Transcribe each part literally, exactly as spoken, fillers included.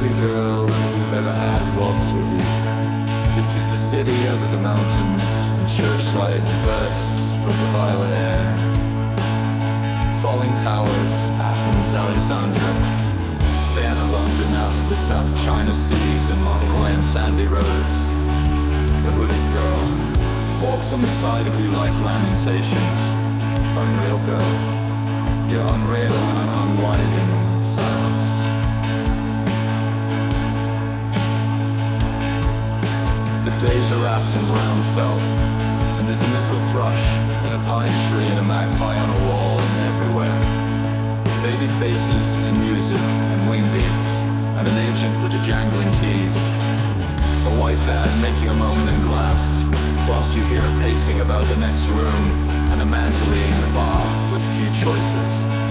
every girl who've ever had walks with you. This is the city over the mountains, and churchlight bursts with the violet air. Falling towers, Athens, Alexandria, Vienna, London, out to the South China Seas and Mongolian sandy roads. The hooded girl walks on the side of you like lamentations. Unreal girl, you're unreal and unwinding silence. The days are wrapped in brown felt, and there's a missile thrush and a pine tree and a magpie on a wall and everywhere. Baby faces and music and wing beats, and an agent with the jangling keys. A white van making a moment in glass, whilst you hear her pacing about the next room, and a man leading the bar with few choices.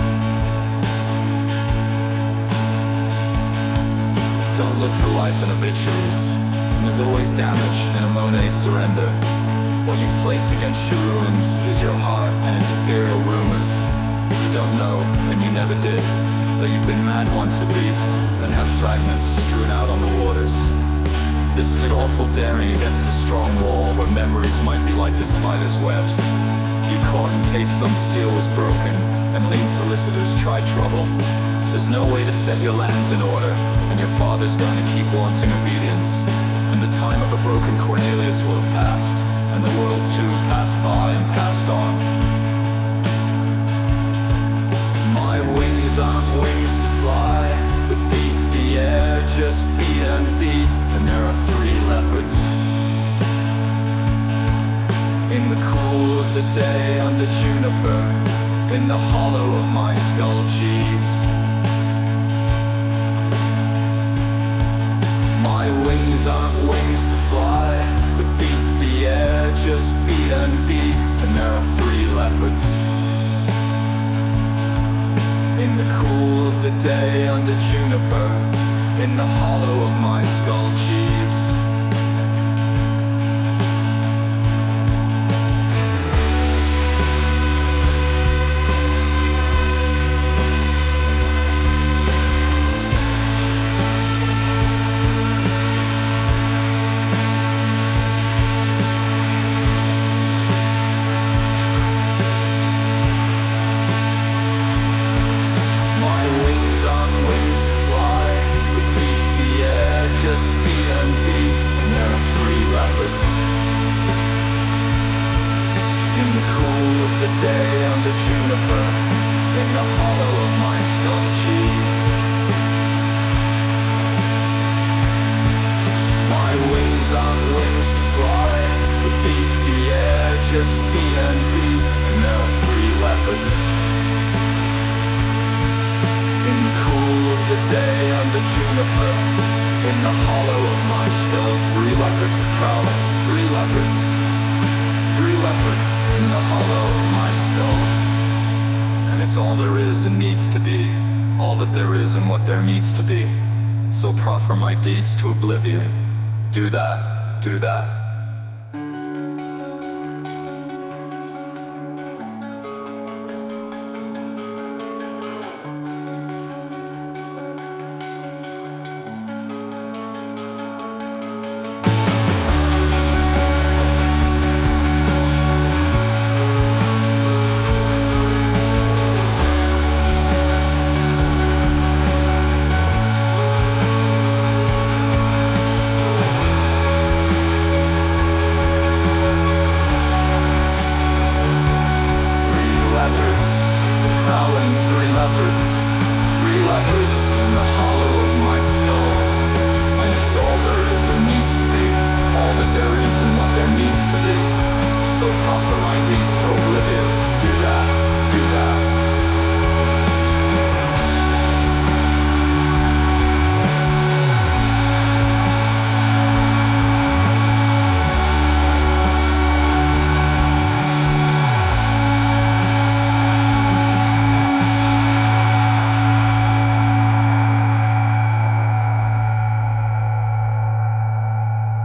Don't look for life in obituaries, and there's always damage in a Monet surrender. What you've placed against your ruins is your heart and its ethereal rumors. You don't know, and you never did, that you've been mad once at least, and have fragments strewn out on the waters. This is an awful daring against a strong wall, where memories might be like the spider's webs. You caught in case some seal was broken, and lean solicitors tried trouble. There's no way to set your lands in order, and your father's going to keep wanting obedience. And the time of a broken Cornelius will have passed, and the world too passed by and passed on. My wings aren't wings to fly, but beat the air, just beat and beat. And there are three leopards in the cool of the day under juniper, in the hollow of my skull cheese. My wings aren't wings to fly, but beat the air, just beat and beat. And there are three leopards in the cool of the day under juniper, in the hollow of my skull cheese. Day under juniper, in the hollow of my skull cheese. My wings aren't wings to fly, but beat the air, just beat and beat. And there are three leopards in the cool of the day under juniper, in the hollow of my skull. Three leopards prowling, three leopards, three leopards in the hollow of my skull. And it's all there is and needs to be, all that there is and what there needs to be. So proffer my deeds to oblivion. Do that, do that.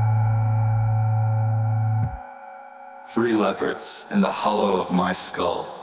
Three leopards in the hollow of my skull.